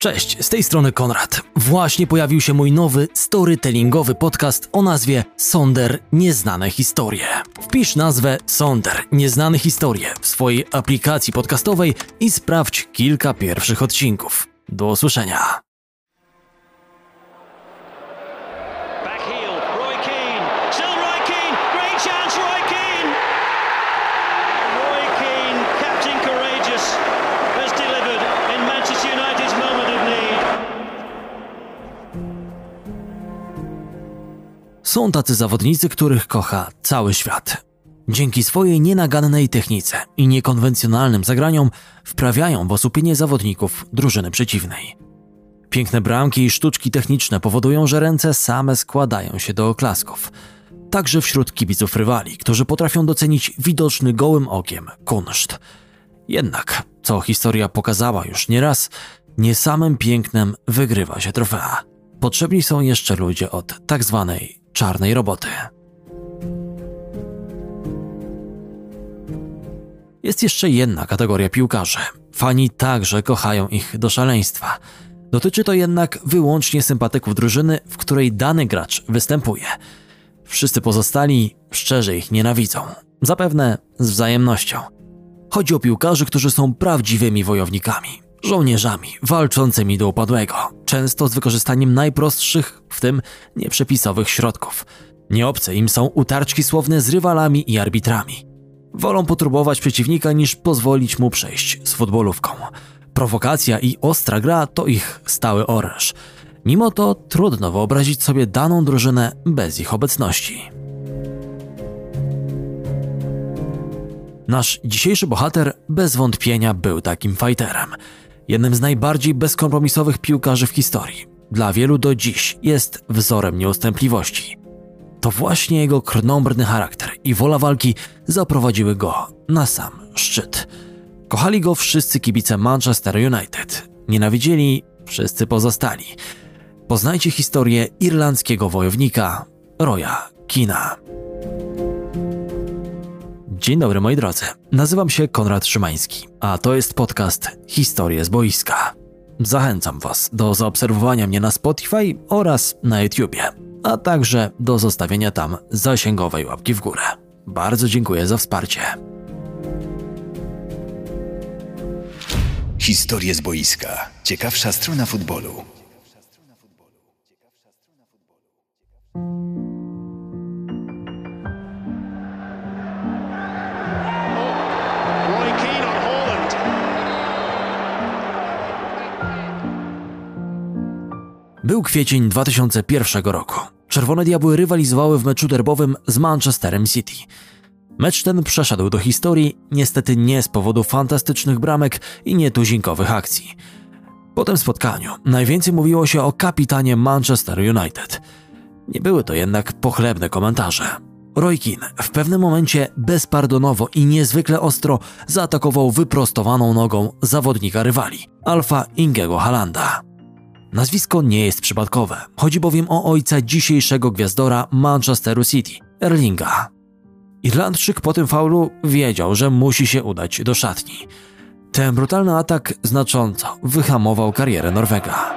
Cześć, z tej strony Konrad. Właśnie pojawił się mój nowy storytellingowy podcast o nazwie Sonder Nieznane Historie. Wpisz nazwę Sonder Nieznane Historie w swojej aplikacji podcastowej i sprawdź kilka pierwszych odcinków. Do usłyszenia. Są tacy zawodnicy, których kocha cały świat. Dzięki swojej nienagannej technice i niekonwencjonalnym zagraniom wprawiają w osłupienie zawodników drużyny przeciwnej. Piękne bramki i sztuczki techniczne powodują, że ręce same składają się do oklasków. Także wśród kibiców rywali, którzy potrafią docenić widoczny gołym okiem kunszt. Jednak, co historia pokazała już nieraz, nie samym pięknem wygrywa się trofea. Potrzebni są jeszcze ludzie od tak zwanej czarnej roboty. Jest jeszcze jedna kategoria piłkarzy. Fani także kochają ich do szaleństwa. Dotyczy to jednak wyłącznie sympatyków drużyny, w której dany gracz występuje. Wszyscy pozostali szczerze ich nienawidzą. Zapewne z wzajemnością. Chodzi o piłkarzy, którzy są prawdziwymi wojownikami. Żołnierzami walczącymi do upadłego, często z wykorzystaniem najprostszych, w tym nieprzepisowych środków. Nieobce im są utarczki słowne z rywalami i arbitrami. Wolą potrubować przeciwnika niż pozwolić mu przejść z futbolówką. Prowokacja i ostra gra to ich stały oręż. Mimo to trudno wyobrazić sobie daną drużynę bez ich obecności. Nasz dzisiejszy bohater bez wątpienia był takim fighterem. Jednym z najbardziej bezkompromisowych piłkarzy w historii. Dla wielu do dziś jest wzorem nieustępliwości. To właśnie jego krnąbrny charakter i wola walki zaprowadziły go na sam szczyt. Kochali go wszyscy kibice Manchester United. Nienawidzieli wszyscy pozostali. Poznajcie historię irlandzkiego wojownika Roya Keane'a. Dzień dobry moi drodzy, nazywam się Konrad Szymański, a to jest podcast Historie z boiska. Zachęcam Was do zaobserwowania mnie na Spotify oraz na YouTubie, a także do zostawienia tam zasięgowej łapki w górę. Bardzo dziękuję za wsparcie. Historie z boiska. Ciekawsza strona futbolu. Był kwiecień 2001 roku. Czerwone Diabły rywalizowały w meczu derbowym z Manchesterem City. Mecz ten przeszedł do historii, niestety nie z powodu fantastycznych bramek i nietuzinkowych akcji. Po tym spotkaniu najwięcej mówiło się o kapitanie Manchester United. Nie były to jednak pochlebne komentarze. Roy Keane w pewnym momencie bezpardonowo i niezwykle ostro zaatakował wyprostowaną nogą zawodnika rywali, Alfa Ingego Haalanda. Nazwisko nie jest przypadkowe, chodzi bowiem o ojca dzisiejszego gwiazdora Manchesteru City, Erlinga. Irlandczyk po tym faulu wiedział, że musi się udać do szatni. Ten brutalny atak znacząco wyhamował karierę Norwega.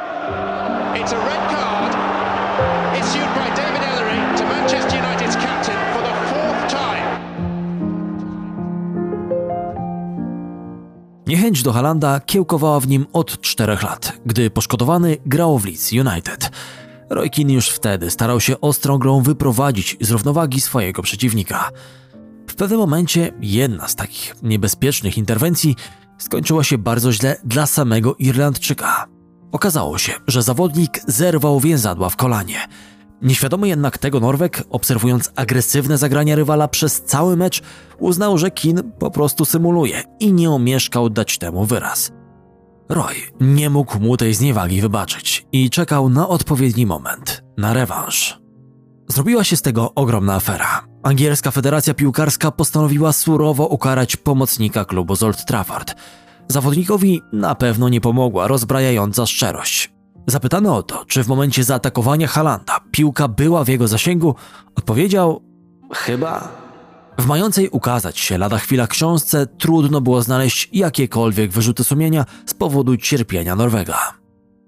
Niechęć do Haalanda kiełkowała w nim od 4 lat, gdy poszkodowany grał w Leeds United. Roy Keane już wtedy starał się ostrą grą wyprowadzić z równowagi swojego przeciwnika. W pewnym momencie jedna z takich niebezpiecznych interwencji skończyła się bardzo źle dla samego Irlandczyka. Okazało się, że zawodnik zerwał więzadła w kolanie. Nieświadomy jednak tego Norweg, obserwując agresywne zagrania rywala przez cały mecz, uznał, że Keane po prostu symuluje i nie omieszkał dać temu wyraz. Roy nie mógł mu tej zniewagi wybaczyć i czekał na odpowiedni moment, na rewanż. Zrobiła się z tego ogromna afera. Angielska Federacja Piłkarska postanowiła surowo ukarać pomocnika klubu z Old Trafford. Zawodnikowi na pewno nie pomogła rozbrajająca szczerość. Zapytany o to, czy w momencie zaatakowania Haalanda piłka była w jego zasięgu, odpowiedział: chyba. W mającej ukazać się lada chwila książce trudno było znaleźć jakiekolwiek wyrzuty sumienia z powodu cierpienia Norwega.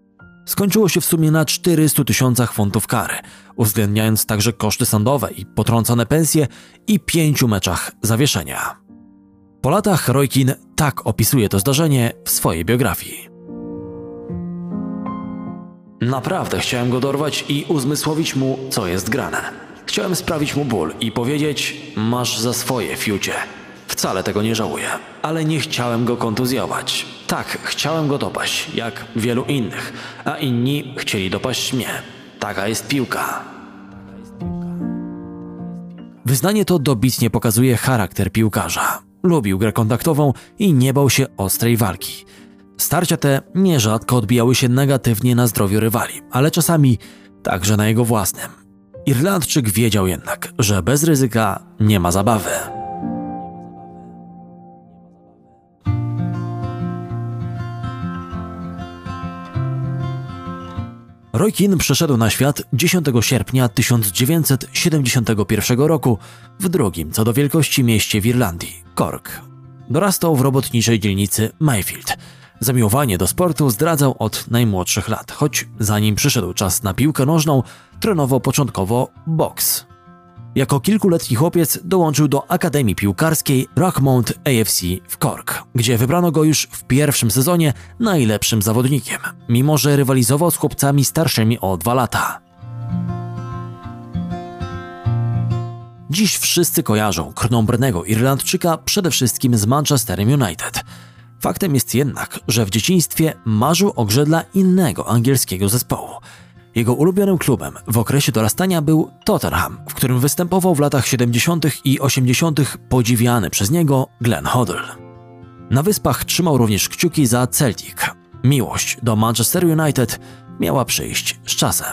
Skończyło się w sumie na 400 000 funtów kary, uwzględniając także koszty sądowe i potrącone pensje i 5 meczach zawieszenia. Po latach Roy Keane tak opisuje to zdarzenie w swojej biografii. Naprawdę chciałem go dorwać i uzmysłowić mu, co jest grane. Chciałem sprawić mu ból i powiedzieć: masz za swoje, fiucie. Wcale tego nie żałuję, ale nie chciałem go kontuzjować. Tak, chciałem go dopaść, jak wielu innych, a inni chcieli dopaść mnie. Taka jest piłka. Wyznanie to dobitnie pokazuje charakter piłkarza. Lubił grę kontaktową i nie bał się ostrej walki. Starcia te nierzadko odbijały się negatywnie na zdrowiu rywali, ale czasami także na jego własnym. Irlandczyk wiedział jednak, że bez ryzyka nie ma zabawy. Roy Keane przyszedł na świat 10 sierpnia 1971 roku w drugim co do wielkości mieście w Irlandii, Cork. Dorastał w robotniczej dzielnicy Mayfield. Zamiłowanie do sportu zdradzał od najmłodszych lat, choć zanim przyszedł czas na piłkę nożną, trenował początkowo boks. Jako kilkuletni chłopiec dołączył do Akademii Piłkarskiej Rockmount AFC w Cork, gdzie wybrano go już w pierwszym sezonie najlepszym zawodnikiem, mimo że rywalizował z chłopcami starszymi o 2 lata. Dziś wszyscy kojarzą krnąbrnego Irlandczyka przede wszystkim z Manchesterem United. Faktem jest jednak, że w dzieciństwie marzył o grze dla innego angielskiego zespołu. Jego ulubionym klubem w okresie dorastania był Tottenham, w którym występował w latach 70. i 80. podziwiany przez niego Glenn Hoddle. Na Wyspach trzymał również kciuki za Celtic. Miłość do Manchester United miała przyjść z czasem.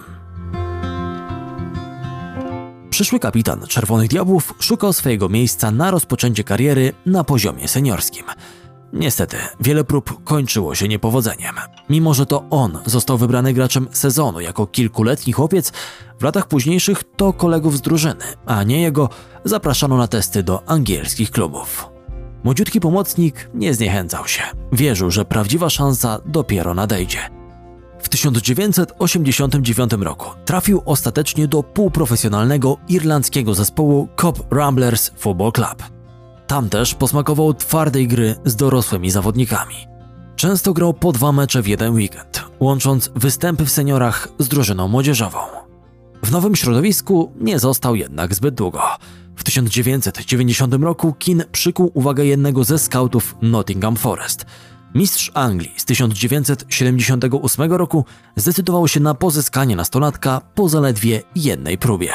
Przyszły kapitan Czerwonych Diabłów szukał swojego miejsca na rozpoczęcie kariery na poziomie seniorskim. Niestety, wiele prób kończyło się niepowodzeniem. Mimo że to on został wybrany graczem sezonu jako kilkuletni chłopiec, w latach późniejszych to kolegów z drużyny, a nie jego, zapraszano na testy do angielskich klubów. Młodziutki pomocnik nie zniechęcał się. Wierzył, że prawdziwa szansa dopiero nadejdzie. W 1989 roku trafił ostatecznie do półprofesjonalnego irlandzkiego zespołu Cobh Ramblers Football Club. Tam też posmakował twardej gry z dorosłymi zawodnikami. Często grał po 2 mecze w jeden weekend, łącząc występy w seniorach z drużyną młodzieżową. W nowym środowisku nie został jednak zbyt długo. W 1990 roku Keane przykuł uwagę jednego ze skautów Nottingham Forest. Mistrz Anglii z 1978 roku zdecydował się na pozyskanie nastolatka po zaledwie jednej próbie.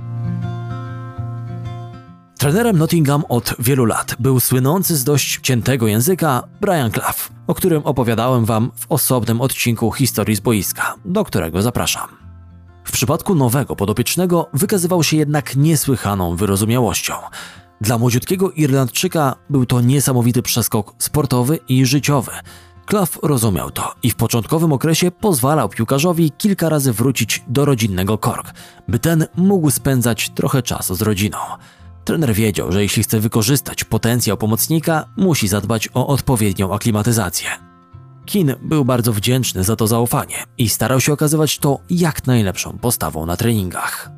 Trenerem Nottingham od wielu lat był słynący z dość ciętego języka Brian Clough, o którym opowiadałem wam w osobnym odcinku Historii z boiska, do którego zapraszam. W przypadku nowego podopiecznego wykazywał się jednak niesłychaną wyrozumiałością. Dla młodziutkiego Irlandczyka był to niesamowity przeskok sportowy i życiowy. Clough rozumiał to i w początkowym okresie pozwalał piłkarzowi kilka razy wrócić do rodzinnego Cork, by ten mógł spędzać trochę czasu z rodziną. Trener wiedział, że jeśli chce wykorzystać potencjał pomocnika, musi zadbać o odpowiednią aklimatyzację. Keane był bardzo wdzięczny za to zaufanie i starał się okazywać to jak najlepszą postawą na treningach.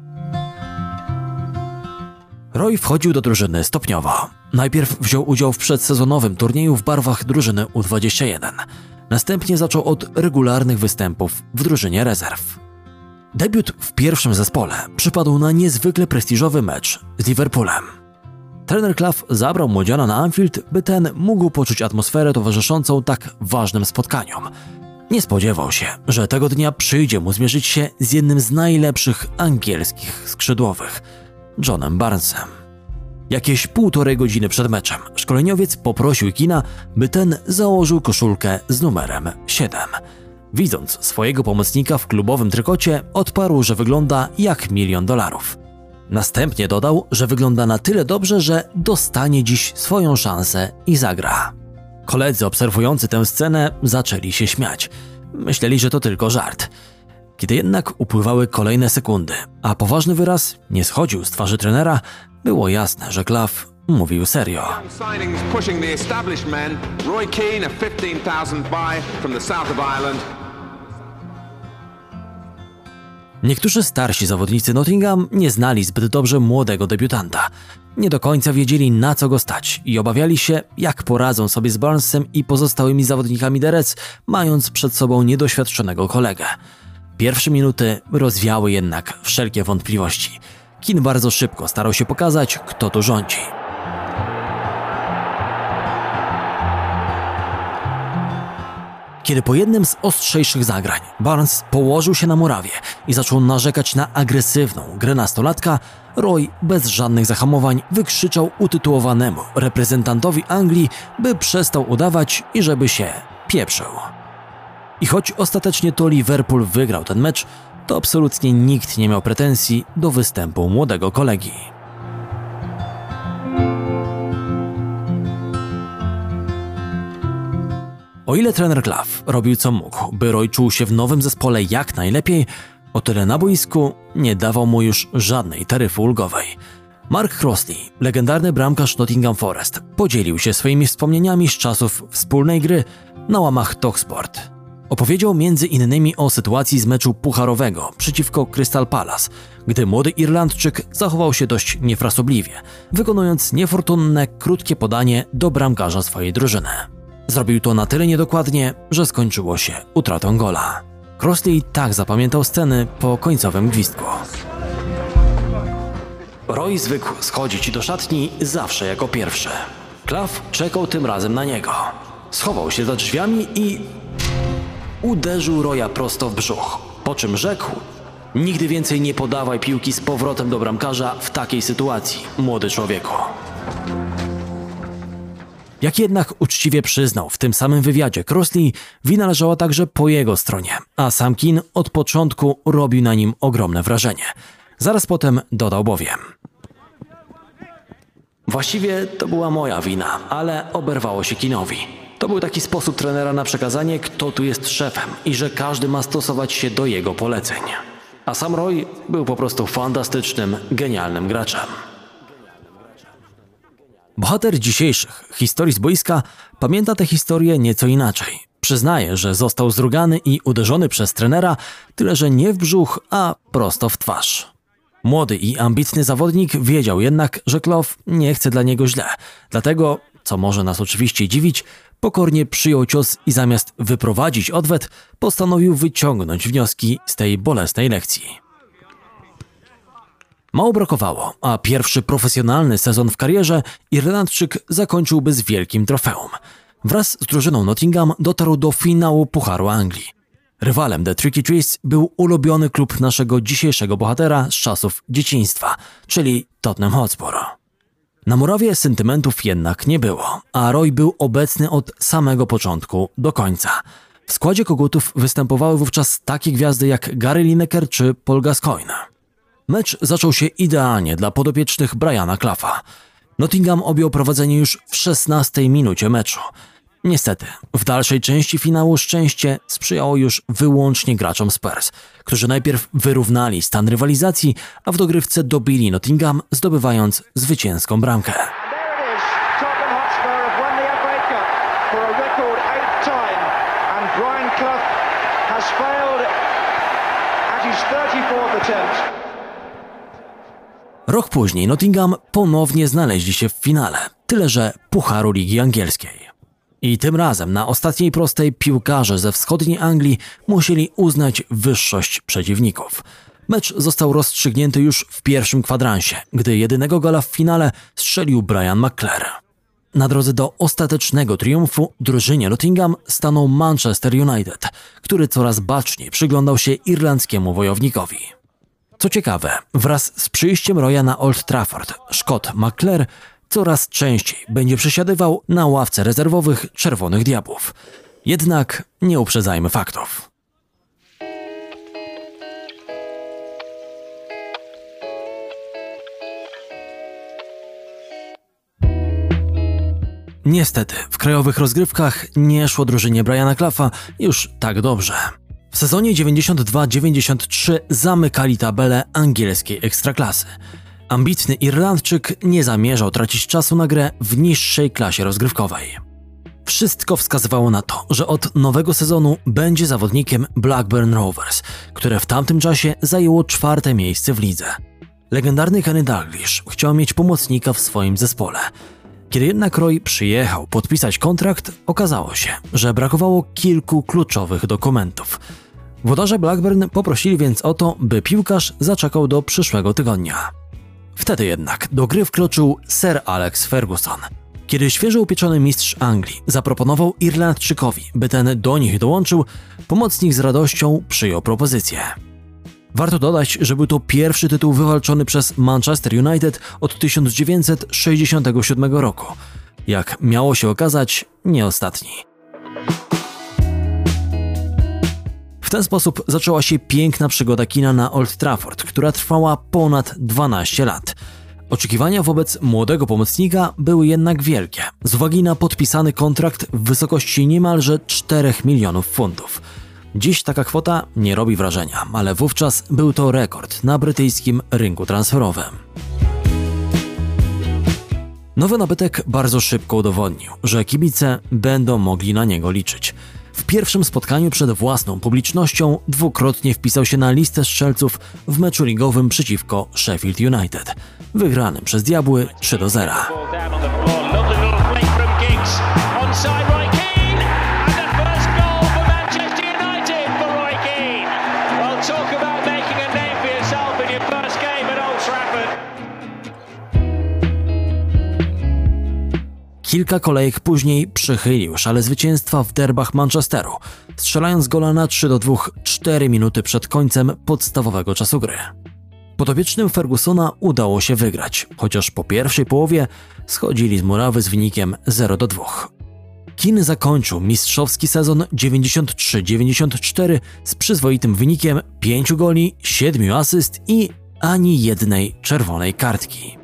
Roy wchodził do drużyny stopniowo. Najpierw wziął udział w przedsezonowym turnieju w barwach drużyny U21. Następnie zaczął od regularnych występów w drużynie rezerw. Debiut w pierwszym zespole przypadł na niezwykle prestiżowy mecz z Liverpoolem. Trener Clough zabrał młodziana na Anfield, by ten mógł poczuć atmosferę towarzyszącą tak ważnym spotkaniom. Nie spodziewał się, że tego dnia przyjdzie mu zmierzyć się z jednym z najlepszych angielskich skrzydłowych, Johnem Barnesem. Jakieś 1,5 godziny przed meczem szkoleniowiec poprosił Keane'a, by ten założył koszulkę z numerem 7. Widząc swojego pomocnika w klubowym trykocie, odparł, że wygląda jak $1 milion. Następnie dodał, że wygląda na tyle dobrze, że dostanie dziś swoją szansę i zagra. Koledzy obserwujący tę scenę zaczęli się śmiać. Myśleli, że to tylko żart. Kiedy jednak upływały kolejne sekundy, a poważny wyraz nie schodził z twarzy trenera, było jasne, że Clough mówił serio. Niektórzy starsi zawodnicy Nottingham nie znali zbyt dobrze młodego debiutanta. Nie do końca wiedzieli, na co go stać i obawiali się, jak poradzą sobie z Barnesem i pozostałymi zawodnikami The Reds, mając przed sobą niedoświadczonego kolegę. Pierwsze minuty rozwiały jednak wszelkie wątpliwości. Keane bardzo szybko starał się pokazać, kto tu rządzi. Kiedy po jednym z ostrzejszych zagrań Barnes położył się na murawie i zaczął narzekać na agresywną grę nastolatka, Roy bez żadnych zahamowań wykrzyczał utytułowanemu reprezentantowi Anglii, by przestał udawać i żeby się pieprzył. I choć ostatecznie to Liverpool wygrał ten mecz, to absolutnie nikt nie miał pretensji do występu młodego kolegi. O ile trener Clough robił co mógł, by Roy czuł się w nowym zespole jak najlepiej, o tyle na boisku nie dawał mu już żadnej taryfy ulgowej. Mark Crossley, legendarny bramkarz Nottingham Forest, podzielił się swoimi wspomnieniami z czasów wspólnej gry na łamach TalkSport. Opowiedział m.in. o sytuacji z meczu pucharowego przeciwko Crystal Palace, gdy młody Irlandczyk zachował się dość niefrasobliwie, wykonując niefortunne, krótkie podanie do bramkarza swojej drużyny. Zrobił to na tyle niedokładnie, że skończyło się utratą gola. Crossley tak zapamiętał sceny po końcowym gwizdku. Roy zwykł schodzić do szatni zawsze jako pierwszy. Clough czekał tym razem na niego. Schował się za drzwiami i uderzył Roya prosto w brzuch, po czym rzekł: nigdy więcej nie podawaj piłki z powrotem do bramkarza w takiej sytuacji, młody człowieku. Jak jednak uczciwie przyznał w tym samym wywiadzie Crossley, wina leżała także po jego stronie, a sam Keane od początku robił na nim ogromne wrażenie. Zaraz potem dodał bowiem: właściwie to była moja wina, ale oberwało się Keane'owi. To był taki sposób trenera na przekazanie, kto tu jest szefem i że każdy ma stosować się do jego poleceń. A sam Roy był po prostu fantastycznym, genialnym graczem. Bohater dzisiejszych historii z boiska pamięta tę historię nieco inaczej. Przyznaje, że został zrugany i uderzony przez trenera, tyle że nie w brzuch, a prosto w twarz. Młody i ambitny zawodnik wiedział jednak, że Clough nie chce dla niego źle, dlatego, co może nas oczywiście dziwić, pokornie przyjął cios i zamiast wyprowadzić odwet, postanowił wyciągnąć wnioski z tej bolesnej lekcji. Mało brakowało, a pierwszy profesjonalny sezon w karierze Irlandczyk zakończyłby z wielkim trofeum. Wraz z drużyną Nottingham dotarł do finału Pucharu Anglii. Rywalem The Tricky Trees był ulubiony klub naszego dzisiejszego bohatera z czasów dzieciństwa, czyli Tottenham Hotspur. Na murawie sentymentów jednak nie było, a Roy był obecny od samego początku do końca. W składzie kogutów występowały wówczas takie gwiazdy jak Gary Lineker czy Paul Gascoigne. Mecz zaczął się idealnie dla podopiecznych Briana Clougha. Nottingham objął prowadzenie już w 16 minucie meczu. Niestety, w dalszej części finału szczęście sprzyjało już wyłącznie graczom Spurs, którzy najpierw wyrównali stan rywalizacji, a w dogrywce dobili Nottingham, zdobywając zwycięską bramkę. Rok później Nottingham ponownie znaleźli się w finale, tyle że Pucharu Ligi Angielskiej. I tym razem na ostatniej prostej piłkarze ze wschodniej Anglii musieli uznać wyższość przeciwników. Mecz został rozstrzygnięty już w pierwszym kwadransie, gdy jedynego gola w finale strzelił Brian McClair. Na drodze do ostatecznego triumfu drużynie Nottingham stanął Manchester United, który coraz baczniej przyglądał się irlandzkiemu wojownikowi. Co ciekawe, wraz z przyjściem Roya na Old Trafford, Szkot McClair coraz częściej będzie przesiadywał na ławce rezerwowych Czerwonych Diabłów. Jednak nie uprzedzajmy faktów. Niestety, w krajowych rozgrywkach nie szło drużynie Briana Clougha już tak dobrze. W sezonie 92-93 zamykali tabelę angielskiej ekstraklasy. Ambitny Irlandczyk nie zamierzał tracić czasu na grę w niższej klasie rozgrywkowej. Wszystko wskazywało na to, że od nowego sezonu będzie zawodnikiem Blackburn Rovers, które w tamtym czasie zajęło 4. miejsce w lidze. Legendarny Kenny Dalglish chciał mieć pomocnika w swoim zespole. Kiedy jednak Roy przyjechał podpisać kontrakt, okazało się, że brakowało kilku kluczowych dokumentów. Włodarze Blackburn poprosili więc o to, by piłkarz zaczekał do przyszłego tygodnia. Wtedy jednak do gry wkroczył Sir Alex Ferguson. Kiedy świeżo upieczony mistrz Anglii zaproponował Irlandczykowi, by ten do nich dołączył, pomocnik z radością przyjął propozycję. Warto dodać, że był to pierwszy tytuł wywalczony przez Manchester United od 1967 roku. Jak miało się okazać, nie ostatni. W ten sposób zaczęła się piękna przygoda Keana na Old Trafford, która trwała ponad 12 lat. Oczekiwania wobec młodego pomocnika były jednak wielkie, z uwagi na podpisany kontrakt w wysokości niemalże 4 milionów funtów. Dziś taka kwota nie robi wrażenia, ale wówczas był to rekord na brytyjskim rynku transferowym. Nowy nabytek bardzo szybko udowodnił, że kibice będą mogli na niego liczyć. W pierwszym spotkaniu przed własną publicznością dwukrotnie wpisał się na listę strzelców w meczu ligowym przeciwko Sheffield United, wygranym przez Diabły 3-0. Kilka kolejek później przychylił szale zwycięstwa w derbach Manchesteru, strzelając gola na 3-2 4 minuty przed końcem podstawowego czasu gry. Podopiecznym Fergusona udało się wygrać, chociaż po pierwszej połowie schodzili z murawy z wynikiem 0-2. Keane zakończył mistrzowski sezon 93-94 z przyzwoitym wynikiem 5 goli, 7 asyst i ani jednej czerwonej kartki.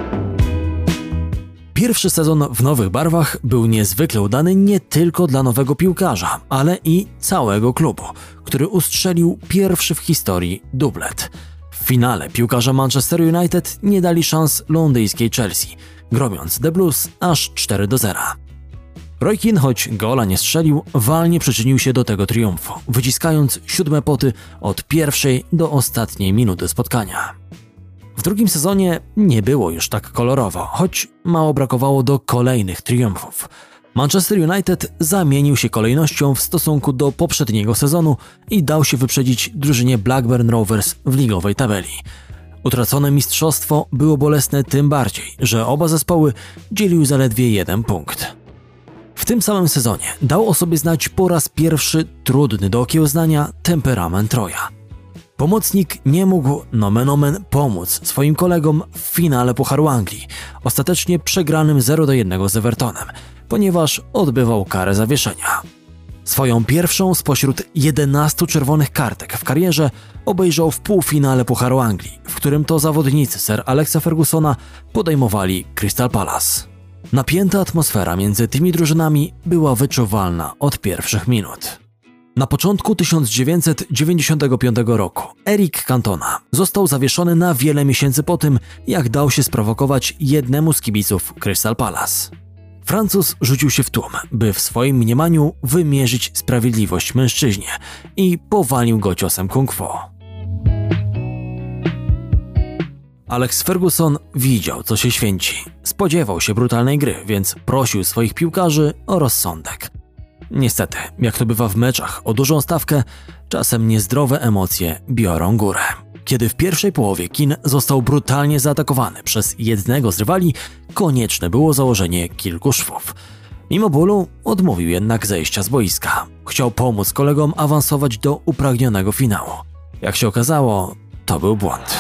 Pierwszy sezon w nowych barwach był niezwykle udany nie tylko dla nowego piłkarza, ale i całego klubu, który ustrzelił pierwszy w historii dublet. W finale piłkarze Manchester United nie dali szans londyńskiej Chelsea, gromiąc The Blues aż 4-0. Roy Keane, choć gola nie strzelił, walnie przyczynił się do tego triumfu, wyciskając 7 poty od pierwszej do ostatniej minuty spotkania. W drugim sezonie nie było już tak kolorowo, choć mało brakowało do kolejnych triumfów. Manchester United zamienił się kolejnością w stosunku do poprzedniego sezonu i dał się wyprzedzić drużynie Blackburn Rovers w ligowej tabeli. Utracone mistrzostwo było bolesne tym bardziej, że oba zespoły dzieliły zaledwie 1 punkt. W tym samym sezonie dał o sobie znać po raz pierwszy trudny do okiełznania temperament Roya. Pomocnik nie mógł nomen omen pomóc swoim kolegom w finale Pucharu Anglii, ostatecznie przegranym 0-1 z Evertonem, ponieważ odbywał karę zawieszenia. Swoją pierwszą spośród 11 czerwonych kartek w karierze obejrzał w półfinale Pucharu Anglii, w którym to zawodnicy Sir Alexa Fergusona podejmowali Crystal Palace. Napięta atmosfera między tymi drużynami była wyczuwalna od pierwszych minut. Na początku 1995 roku Eric Cantona został zawieszony na wiele miesięcy po tym, jak dał się sprowokować jednemu z kibiców Crystal Palace. Francuz rzucił się w tłum, by w swoim mniemaniu wymierzyć sprawiedliwość mężczyźnie i powalił go ciosem kung fu. Alex Ferguson widział, co się święci. Spodziewał się brutalnej gry, więc prosił swoich piłkarzy o rozsądek. Niestety, jak to bywa w meczach o dużą stawkę, czasem niezdrowe emocje biorą górę. Kiedy w pierwszej połowie Keane został brutalnie zaatakowany przez jednego z rywali, konieczne było założenie kilku szwów. Mimo bólu odmówił jednak zejścia z boiska. Chciał pomóc kolegom awansować do upragnionego finału. Jak się okazało, to był błąd.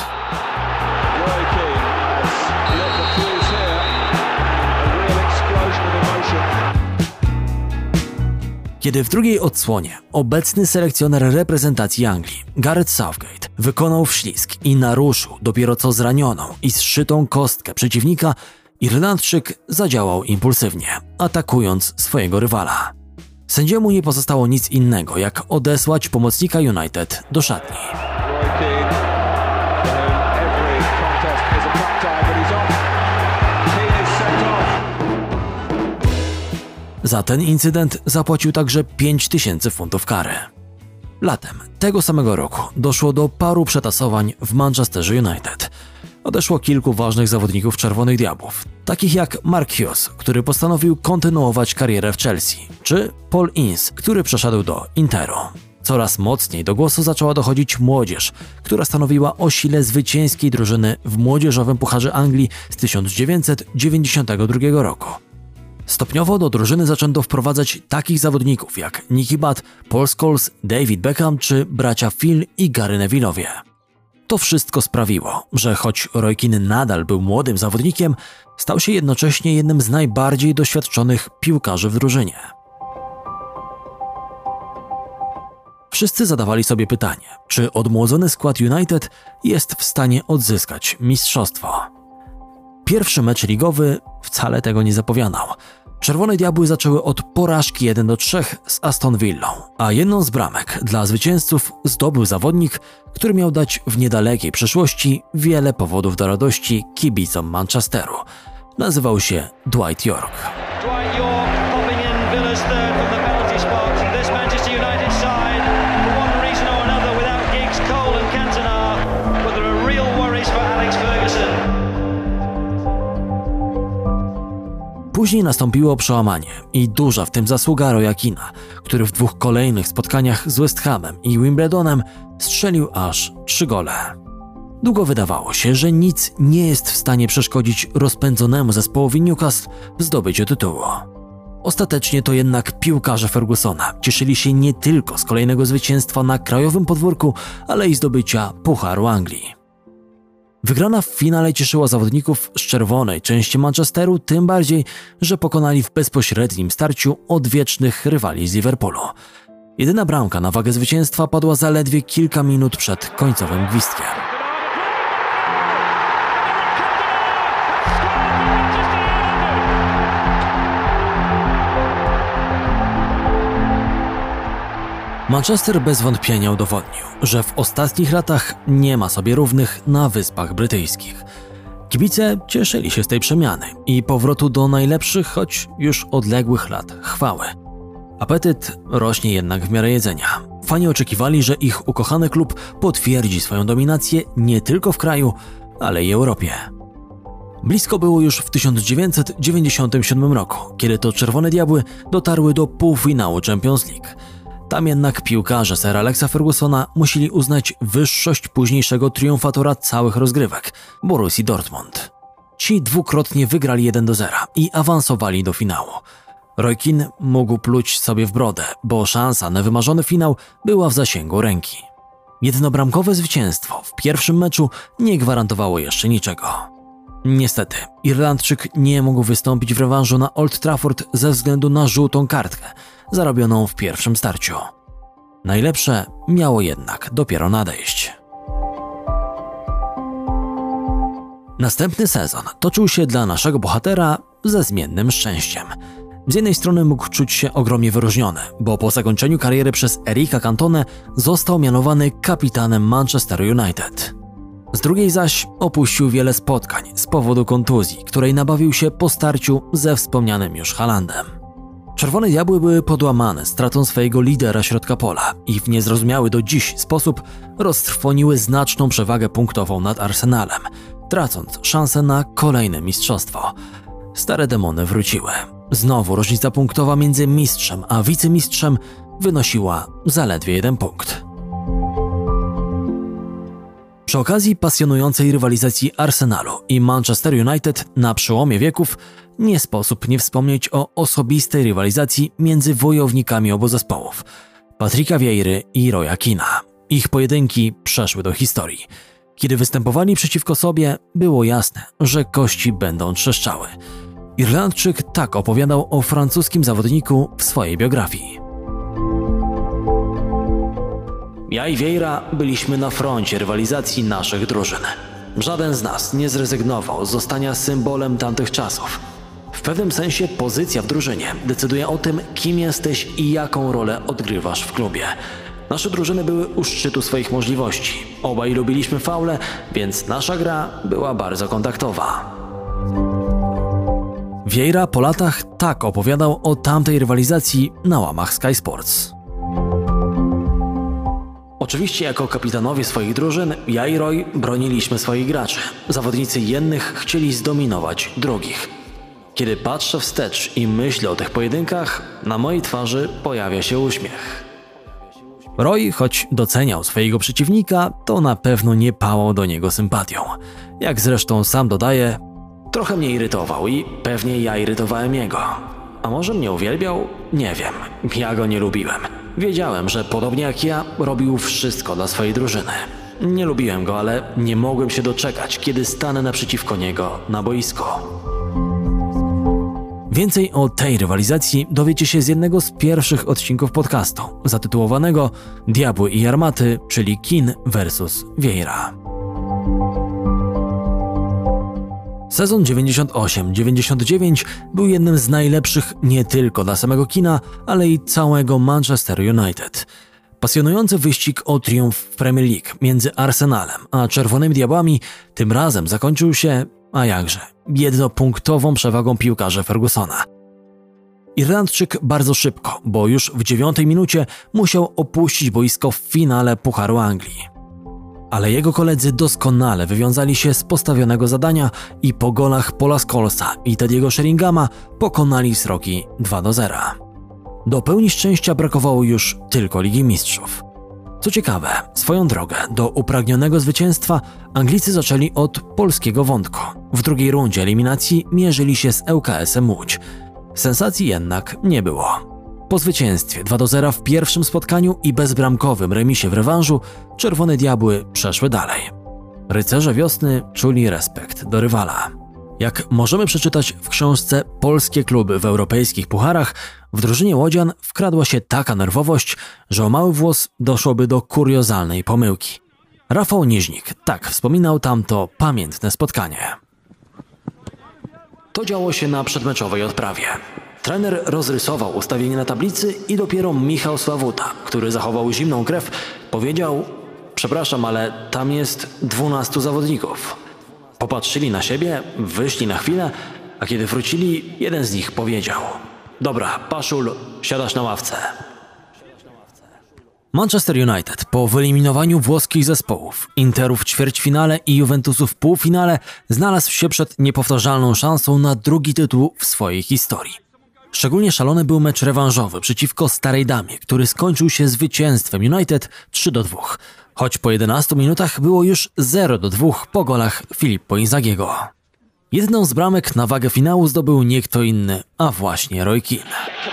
Kiedy w drugiej odsłonie obecny selekcjoner reprezentacji Anglii, Gareth Southgate, wykonał wślizg i naruszył dopiero co zranioną i zszytą kostkę przeciwnika, Irlandczyk zadziałał impulsywnie, atakując swojego rywala. Sędziemu nie pozostało nic innego, jak odesłać pomocnika United do szatni. Za ten incydent zapłacił także 5000 funtów kary. Latem tego samego roku doszło do paru przetasowań w Manchesterze United. Odeszło kilku ważnych zawodników Czerwonych Diabłów, takich jak Mark Hughes, który postanowił kontynuować karierę w Chelsea, czy Paul Ince, który przeszedł do Interu. Coraz mocniej do głosu zaczęła dochodzić młodzież, która stanowiła o sile zwycięskiej drużyny w młodzieżowym Pucharze Anglii z 1992 roku. Stopniowo do drużyny zaczęto wprowadzać takich zawodników jak Nicky Butt, Paul Scholes, David Beckham czy bracia Phil i Gary Neville'owie. To wszystko sprawiło, że choć Roy Keane nadal był młodym zawodnikiem, stał się jednocześnie jednym z najbardziej doświadczonych piłkarzy w drużynie. Wszyscy zadawali sobie pytanie, czy odmłodzony skład United jest w stanie odzyskać mistrzostwo. Pierwszy mecz ligowy wcale tego nie zapowiadał. Czerwone Diabły zaczęły od porażki 1-3 z Aston Villą, a jedną z bramek dla zwycięzców zdobył zawodnik, który miał dać w niedalekiej przyszłości wiele powodów do radości kibicom Manchesteru. Nazywał się Dwight Yorke. Dwight Yorke popping in Villa's third from the penalty spot. This Manchester United side, for one reason or another, without Giggs, Cole and Cantona, but there are real worries for Alex Ferguson. Później nastąpiło przełamanie i duża w tym zasługa Roya Keane'a, który w 2 kolejnych spotkaniach z West Hamem i Wimbledonem strzelił aż 3 gole. Długo wydawało się, że nic nie jest w stanie przeszkodzić rozpędzonemu zespołowi Newcastle w zdobyciu tytułu. Ostatecznie to jednak piłkarze Fergusona cieszyli się nie tylko z kolejnego zwycięstwa na krajowym podwórku, ale i zdobycia Pucharu Anglii. Wygrana w finale cieszyła zawodników z czerwonej części Manchesteru, tym bardziej, że pokonali w bezpośrednim starciu odwiecznych rywali z Liverpoolu. Jedyna bramka na wagę zwycięstwa padła zaledwie kilka minut przed końcowym gwizdkiem. Manchester bez wątpienia udowodnił, że w ostatnich latach nie ma sobie równych na Wyspach Brytyjskich. Kibice cieszyli się z tej przemiany i powrotu do najlepszych, choć już odległych lat chwały. Apetyt rośnie jednak w miarę jedzenia. Fani oczekiwali, że ich ukochany klub potwierdzi swoją dominację nie tylko w kraju, ale i Europie. Blisko było już w 1997 roku, kiedy to Czerwone Diabły dotarły do półfinału Champions League. Tam jednak piłkarze Sir Alexa Fergusona musieli uznać wyższość późniejszego triumfatora całych rozgrywek, Borussii Dortmund. Ci dwukrotnie wygrali 1-0 i awansowali do finału. Roy Keane mógł pluć sobie w brodę, bo szansa na wymarzony finał była w zasięgu ręki. Jednobramkowe zwycięstwo w pierwszym meczu nie gwarantowało jeszcze niczego. Niestety, Irlandczyk nie mógł wystąpić w rewanżu na Old Trafford ze względu na żółtą kartkę, zarobioną w pierwszym starciu. Najlepsze miało jednak dopiero nadejść. Następny sezon toczył się dla naszego bohatera ze zmiennym szczęściem. Z jednej strony mógł czuć się ogromnie wyróżniony, bo po zakończeniu kariery przez Erika Cantonę został mianowany kapitanem Manchester United. Z drugiej zaś opuścił wiele spotkań z powodu kontuzji, której nabawił się po starciu ze wspomnianym już Haalandem. Czerwone Diabły były podłamane stratą swojego lidera środka pola i w niezrozumiały do dziś sposób roztrwoniły znaczną przewagę punktową nad Arsenalem, tracąc szansę na kolejne mistrzostwo. Stare demony wróciły. Znowu różnica punktowa między mistrzem a wicemistrzem wynosiła zaledwie 1 punkt. Przy okazji pasjonującej rywalizacji Arsenalu i Manchester United na przełomie wieków nie sposób nie wspomnieć o osobistej rywalizacji między wojownikami obu zespołów, Patricka Vieiry i Roya Keane'a. Ich pojedynki przeszły do historii. Kiedy występowali przeciwko sobie, było jasne, że kości będą trzeszczały. Irlandczyk tak opowiadał o francuskim zawodniku w swojej biografii. Ja i Vieira byliśmy na froncie rywalizacji naszych drużyn. Żaden z nas nie zrezygnował z zostania symbolem tamtych czasów. W pewnym sensie pozycja w drużynie decyduje o tym, kim jesteś i jaką rolę odgrywasz w klubie. Nasze drużyny były u szczytu swoich możliwości. Obaj lubiliśmy faule, więc nasza gra była bardzo kontaktowa. Vieira po latach tak opowiadał o tamtej rywalizacji na łamach Sky Sports. Oczywiście jako kapitanowie swoich drużyn, ja i Roy broniliśmy swoich graczy. Zawodnicy jednych chcieli zdominować drugich. Kiedy patrzę wstecz i myślę o tych pojedynkach, na mojej twarzy pojawia się uśmiech. Roy, choć doceniał swojego przeciwnika, to na pewno nie pałał do niego sympatią. Jak zresztą sam dodaje, trochę mnie irytował i pewnie ja irytowałem jego. A może mnie uwielbiał? Nie wiem. Ja go nie lubiłem. Wiedziałem, że podobnie jak ja, robił wszystko dla swojej drużyny. Nie lubiłem go, ale nie mogłem się doczekać, kiedy stanę naprzeciwko niego na boisku. Więcej o tej rywalizacji dowiecie się z jednego z pierwszych odcinków podcastu, zatytułowanego Diabły i Armaty, czyli Keane vs Vieira. Sezon 98-99 był jednym z najlepszych nie tylko dla samego Keane'a, ale i całego Manchester United. Pasjonujący wyścig o triumf w Premier League między Arsenalem a Czerwonymi Diabłami tym razem zakończył się, a jakże, jednopunktową przewagą piłkarzy Fergusona. Irlandczyk bardzo szybko, bo już w 9 minucie musiał opuścić boisko w finale Pucharu Anglii. Ale jego koledzy doskonale wywiązali się z postawionego zadania i po golach Paula Scholesa i Teddy'ego Sheringama pokonali Sroki 2-0. Do pełni szczęścia brakowało już tylko Ligi Mistrzów. Co ciekawe, swoją drogę do upragnionego zwycięstwa Anglicy zaczęli od polskiego wątku. W drugiej rundzie eliminacji mierzyli się z ŁKS-em Łódź. Sensacji jednak nie było. Po zwycięstwie 2-0 w pierwszym spotkaniu i bezbramkowym remisie w rewanżu Czerwone Diabły przeszły dalej. Rycerze Wiosny czuli respekt do rywala. Jak możemy przeczytać w książce Polskie kluby w europejskich pucharach, w drużynie łodzian wkradła się taka nerwowość, że o mały włos doszłoby do kuriozalnej pomyłki. Rafał Niźnik tak wspominał tamto pamiętne spotkanie. To działo się na przedmeczowej odprawie. Trener rozrysował ustawienie na tablicy i dopiero Michał Sławuta, który zachował zimną krew, powiedział: przepraszam, ale tam jest 12 zawodników. Popatrzyli na siebie, wyszli na chwilę, a kiedy wrócili, jeden z nich powiedział: dobra, Paszul, siadasz na ławce. Manchester United po wyeliminowaniu włoskich zespołów, Interu w ćwierćfinale i Juventusu w półfinale znalazł się przed niepowtarzalną szansą na drugi tytuł w swojej historii. Szczególnie szalony był mecz rewanżowy przeciwko Starej Damie, który skończył się zwycięstwem United 3-2, choć po 11 minutach było już 0-2 po golach Filippo Inzaghiego. Jedną z bramek na wagę finału zdobył nie kto inny, a właśnie Roy Keane.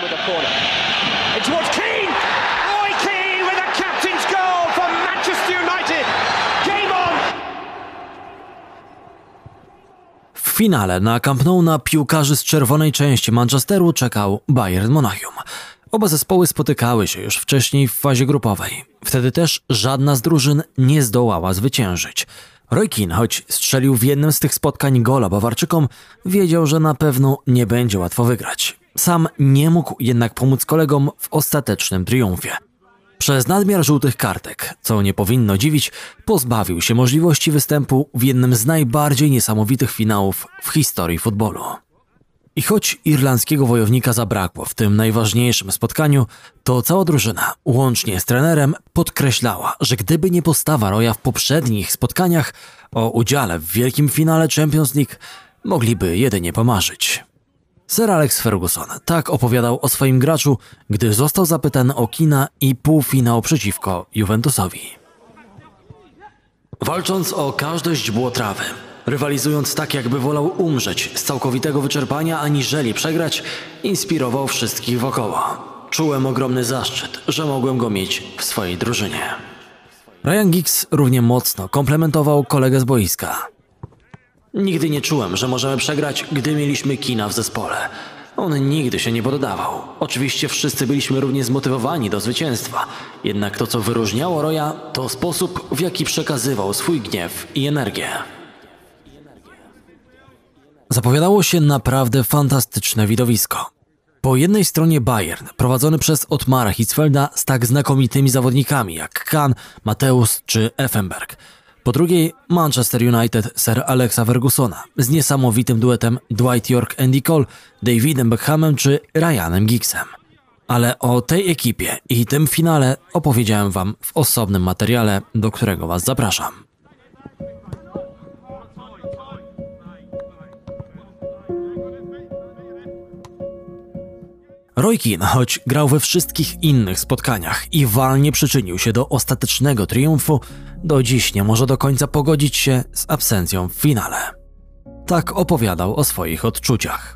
W finale na Camp Nou na piłkarzy z czerwonej części Manchesteru czekał Bayern Monachium. Oba zespoły spotykały się już wcześniej w fazie grupowej. Wtedy też żadna z drużyn nie zdołała zwyciężyć. Roy Keane, choć strzelił w jednym z tych spotkań gola Bawarczykom, wiedział, że na pewno nie będzie łatwo wygrać. Sam nie mógł jednak pomóc kolegom w ostatecznym triumfie. Przez nadmiar żółtych kartek, co nie powinno dziwić, pozbawił się możliwości występu w jednym z najbardziej niesamowitych finałów w historii futbolu. I choć irlandzkiego wojownika zabrakło w tym najważniejszym spotkaniu, to cała drużyna, łącznie z trenerem, podkreślała, że gdyby nie postawa Roya w poprzednich spotkaniach o udziale w wielkim finale Champions League, mogliby jedynie pomarzyć. Sir Alex Ferguson tak opowiadał o swoim graczu, gdy został zapytany o Keane'a i półfinał przeciwko Juventusowi. Walcząc o każde źdźbło trawy, rywalizując tak, jakby wolał umrzeć z całkowitego wyczerpania aniżeli przegrać, inspirował wszystkich wokoło. Czułem ogromny zaszczyt, że mogłem go mieć w swojej drużynie. Ryan Giggs równie mocno komplementował kolegę z boiska. Nigdy nie czułem, że możemy przegrać, gdy mieliśmy Keane'a w zespole. On nigdy się nie poddawał. Oczywiście wszyscy byliśmy równie zmotywowani do zwycięstwa. Jednak to, co wyróżniało Roya, to sposób, w jaki przekazywał swój gniew i energię. Zapowiadało się naprawdę fantastyczne widowisko. Po jednej stronie Bayern, prowadzony przez Ottmara Hitzfelda z tak znakomitymi zawodnikami jak Kahn, Mateusz czy Effenberg. Po drugiej Manchester United Sir Alexa Fergusona z niesamowitym duetem Dwight York, Andy Cole, Davidem Beckhamem czy Ryanem Giggsem. Ale o tej ekipie i tym finale opowiedziałem wam w osobnym materiale, do którego was zapraszam. Roy Keane, choć grał we wszystkich innych spotkaniach i walnie przyczynił się do ostatecznego triumfu, do dziś nie może do końca pogodzić się z absencją w finale. Tak opowiadał o swoich odczuciach.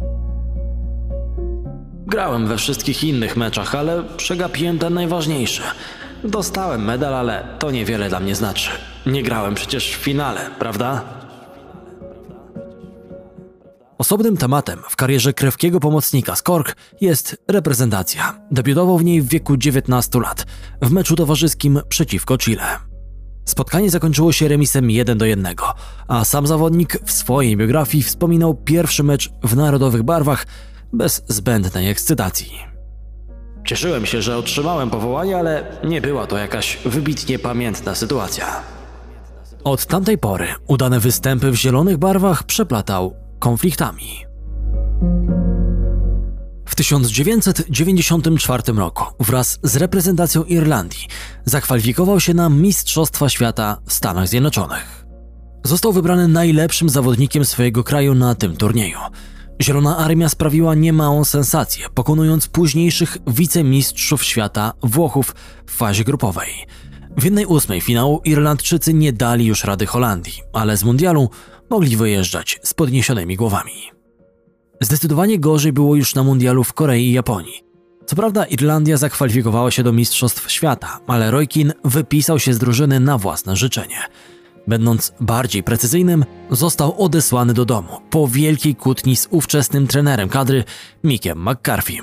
Grałem we wszystkich innych meczach, ale przegapiłem ten najważniejszy. Dostałem medal, ale to niewiele dla mnie znaczy. Nie grałem przecież w finale, prawda? Osobnym tematem w karierze krewkiego pomocnika z Cork jest reprezentacja. Debiutował w niej w wieku 19 lat w meczu towarzyskim przeciwko Chile. Spotkanie zakończyło się remisem 1-1, a sam zawodnik w swojej biografii wspominał pierwszy mecz w narodowych barwach bez zbędnej ekscytacji. Cieszyłem się, że otrzymałem powołanie, ale nie była to jakaś wybitnie pamiętna sytuacja. Od tamtej pory udane występy w zielonych barwach przeplatał konfliktami. W 1994 roku wraz z reprezentacją Irlandii zakwalifikował się na Mistrzostwa Świata w Stanach Zjednoczonych. Został wybrany najlepszym zawodnikiem swojego kraju na tym turnieju. Zielona Armia sprawiła niemałą sensację, pokonując późniejszych wicemistrzów świata Włochów w fazie grupowej. W 1/8 finału Irlandczycy nie dali już rady Holandii, ale z mundialu mogli wyjeżdżać z podniesionymi głowami. Zdecydowanie gorzej było już na mundialu w Korei i Japonii. Co prawda Irlandia zakwalifikowała się do Mistrzostw Świata, ale Roy Keane wypisał się z drużyny na własne życzenie. Będąc bardziej precyzyjnym, został odesłany do domu po wielkiej kłótni z ówczesnym trenerem kadry Mickiem McCarthym.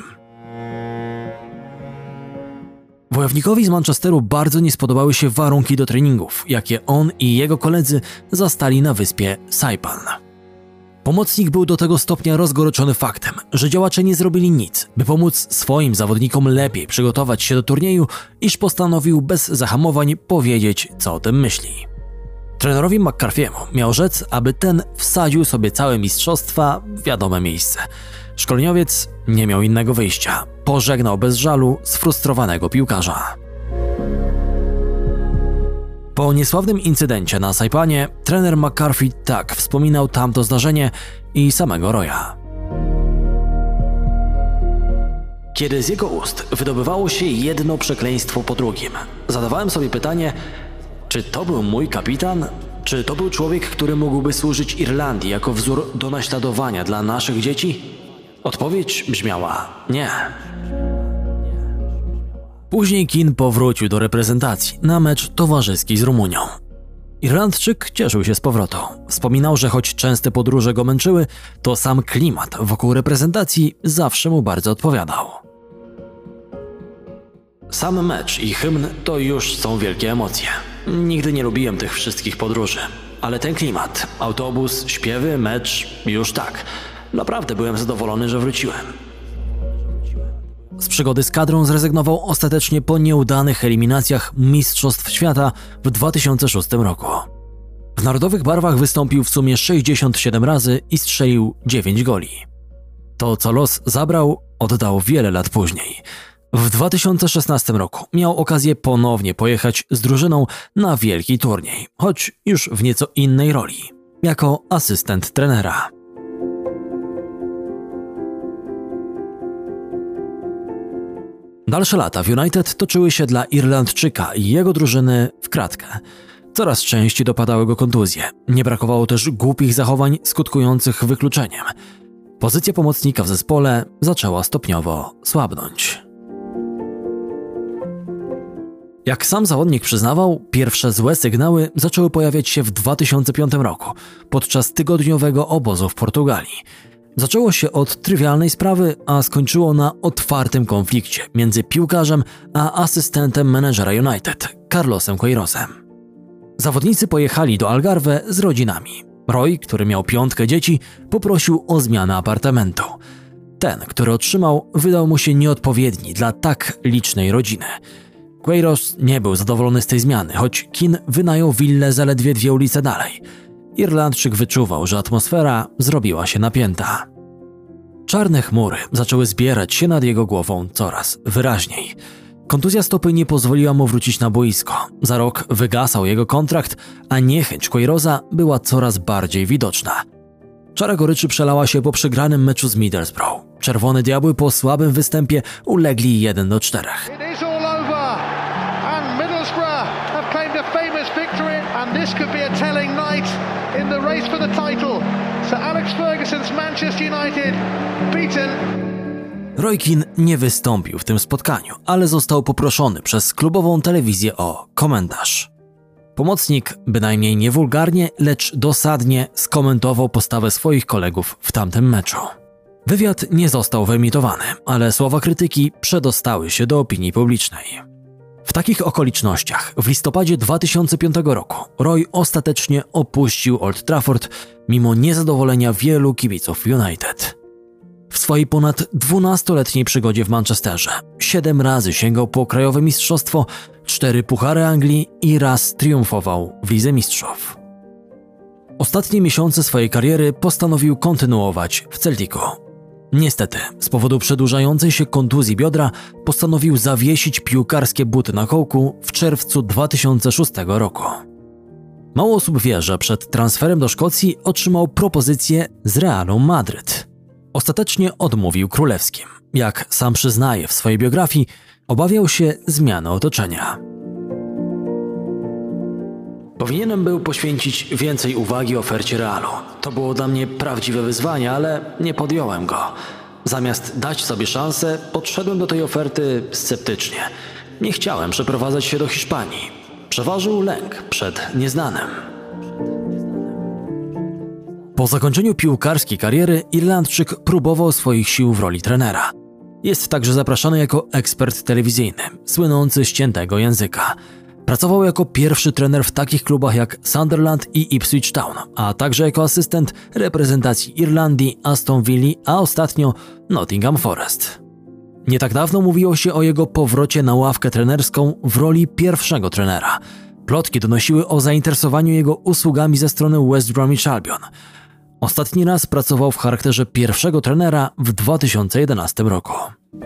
Wojownikowi z Manchesteru bardzo nie spodobały się warunki do treningów, jakie on i jego koledzy zastali na wyspie Saipan. Pomocnik był do tego stopnia rozgoryczony faktem, że działacze nie zrobili nic, by pomóc swoim zawodnikom lepiej przygotować się do turnieju, iż postanowił bez zahamowań powiedzieć, co o tym myśli. Trenerowi McCarthy'emu miał rzec, aby ten wsadził sobie całe mistrzostwa w wiadome miejsce. Szkoleniowiec nie miał innego wyjścia. Pożegnał bez żalu sfrustrowanego piłkarza. Po niesławnym incydencie na Saipanie trener McCarthy tak wspominał tamto zdarzenie i samego Roya. Kiedy z jego ust wydobywało się jedno przekleństwo po drugim, zadawałem sobie pytanie, czy to był mój kapitan? Czy to był człowiek, który mógłby służyć Irlandii jako wzór do naśladowania dla naszych dzieci? Odpowiedź brzmiała nie. Później Keane powrócił do reprezentacji na mecz towarzyski z Rumunią. Irlandczyk cieszył się z powrotu. Wspominał, że choć częste podróże go męczyły, to sam klimat wokół reprezentacji zawsze mu bardzo odpowiadał. Sam mecz i hymn to już są wielkie emocje. Nigdy nie lubiłem tych wszystkich podróży, ale ten klimat, autobus, śpiewy, mecz, już tak. Naprawdę byłem zadowolony, że wróciłem. Z przygody z kadrą zrezygnował ostatecznie po nieudanych eliminacjach Mistrzostw Świata w 2006 roku. W narodowych barwach wystąpił w sumie 67 razy i strzelił 9 goli. To, co los zabrał, oddał wiele lat później. W 2016 roku miał okazję ponownie pojechać z drużyną na wielki turniej, choć już w nieco innej roli, jako asystent trenera. Dalsze lata w United toczyły się dla Irlandczyka i jego drużyny w kratkę. Coraz częściej dopadały go kontuzje. Nie brakowało też głupich zachowań skutkujących wykluczeniem. Pozycja pomocnika w zespole zaczęła stopniowo słabnąć. Jak sam zawodnik przyznawał, pierwsze złe sygnały zaczęły pojawiać się w 2005 roku, podczas tygodniowego obozu w Portugalii. Zaczęło się od trywialnej sprawy, a skończyło na otwartym konflikcie między piłkarzem a asystentem menedżera United, Carlosem Queirozem. Zawodnicy pojechali do Algarve z rodzinami. Roy, który miał 5 dzieci, poprosił o zmianę apartamentu. Ten, który otrzymał, wydał mu się nieodpowiedni dla tak licznej rodziny. Queiroz nie był zadowolony z tej zmiany, choć Keane wynajął willę zaledwie 2 ulice dalej. Irlandczyk wyczuwał, że atmosfera zrobiła się napięta. Czarne chmury zaczęły zbierać się nad jego głową coraz wyraźniej. Kontuzja stopy nie pozwoliła mu wrócić na boisko. Za rok wygasał jego kontrakt, a niechęć Queiroza była coraz bardziej widoczna. Czara goryczy przelała się po przegranym meczu z Middlesbrough. Czerwone Diabły po słabym występie ulegli 1-4. Roy Keane nie wystąpił w tym spotkaniu, ale został poproszony przez klubową telewizję o komentarz. Pomocnik, bynajmniej nie wulgarnie, lecz dosadnie skomentował postawę swoich kolegów w tamtym meczu. Wywiad nie został wyemitowany, ale słowa krytyki przedostały się do opinii publicznej. W takich okolicznościach w listopadzie 2005 roku Roy ostatecznie opuścił Old Trafford mimo niezadowolenia wielu kibiców United. W swojej ponad 12-letniej przygodzie w Manchesterze 7 razy sięgał po krajowe mistrzostwo, 4 puchary Anglii i raz triumfował w Lidze Mistrzów. Ostatnie miesiące swojej kariery postanowił kontynuować w Celticu. Niestety, z powodu przedłużającej się kontuzji biodra postanowił zawiesić piłkarskie buty na kołku w czerwcu 2006 roku. Mało osób wie, że przed transferem do Szkocji otrzymał propozycję z Realu Madryt. Ostatecznie odmówił królewskim. Jak sam przyznaje w swojej biografii, obawiał się zmiany otoczenia. Powinienem był poświęcić więcej uwagi ofercie Realu. To było dla mnie prawdziwe wyzwanie, ale nie podjąłem go. Zamiast dać sobie szansę, podszedłem do tej oferty sceptycznie. Nie chciałem przeprowadzać się do Hiszpanii. Przeważył lęk przed nieznanym. Po zakończeniu piłkarskiej kariery Irlandczyk próbował swoich sił w roli trenera. Jest także zapraszany jako ekspert telewizyjny, słynący z ciętego języka. Pracował jako pierwszy trener w takich klubach jak Sunderland i Ipswich Town, a także jako asystent reprezentacji Irlandii, Aston Villa, a ostatnio Nottingham Forest. Nie tak dawno mówiło się o jego powrocie na ławkę trenerską w roli pierwszego trenera. Plotki donosiły o zainteresowaniu jego usługami ze strony West Bromwich Albion. Ostatni raz pracował w charakterze pierwszego trenera w 2011 roku.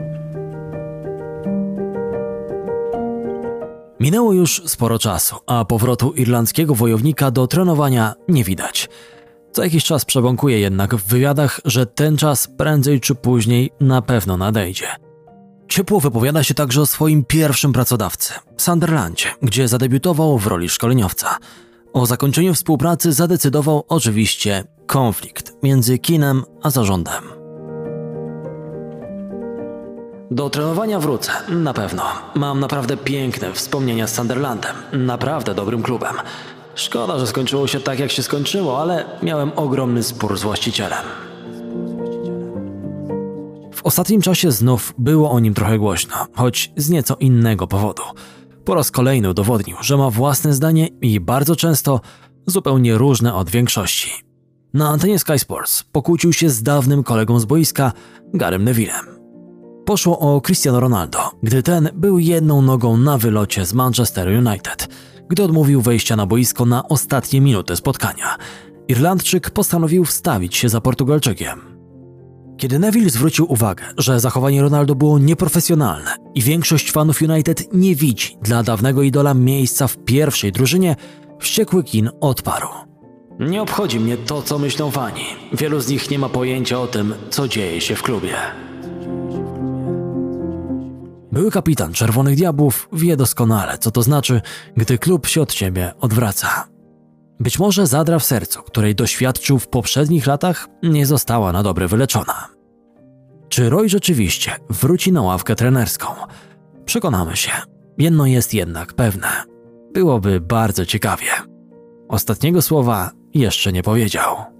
Minęło już sporo czasu, a powrotu irlandzkiego wojownika do trenowania nie widać. Co jakiś czas przebąkuje jednak w wywiadach, że ten czas prędzej czy później na pewno nadejdzie. Ciepło wypowiada się także o swoim pierwszym pracodawcy, Sunderlandzie, gdzie zadebiutował w roli szkoleniowca. O zakończeniu współpracy zadecydował oczywiście konflikt między Keanem a zarządem. Do trenowania wrócę, na pewno. Mam naprawdę piękne wspomnienia z Sunderlandem, naprawdę dobrym klubem. Szkoda, że skończyło się tak, jak się skończyło, ale miałem ogromny spór z właścicielem. W ostatnim czasie znów było o nim trochę głośno, choć z nieco innego powodu. Po raz kolejny udowodnił, że ma własne zdanie i bardzo często zupełnie różne od większości. Na antenie Sky Sports pokłócił się z dawnym kolegą z boiska, Garym Nevillem. Poszło o Cristiano Ronaldo, gdy ten był jedną nogą na wylocie z Manchester United, gdy odmówił wejścia na boisko na ostatnie minuty spotkania. Irlandczyk postanowił wstawić się za Portugalczykiem. Kiedy Neville zwrócił uwagę, że zachowanie Ronaldo było nieprofesjonalne i większość fanów United nie widzi dla dawnego idola miejsca w pierwszej drużynie, wściekły Keane odparł: Nie obchodzi mnie to, co myślą fani. Wielu z nich nie ma pojęcia o tym, co dzieje się w klubie. Były kapitan Czerwonych Diabłów wie doskonale, co to znaczy, gdy klub się od ciebie odwraca. Być może zadra w sercu, której doświadczył w poprzednich latach, nie została na dobre wyleczona. Czy Roy rzeczywiście wróci na ławkę trenerską? Przekonamy się. Jedno jest jednak pewne. Byłoby bardzo ciekawie. Ostatniego słowa jeszcze nie powiedział.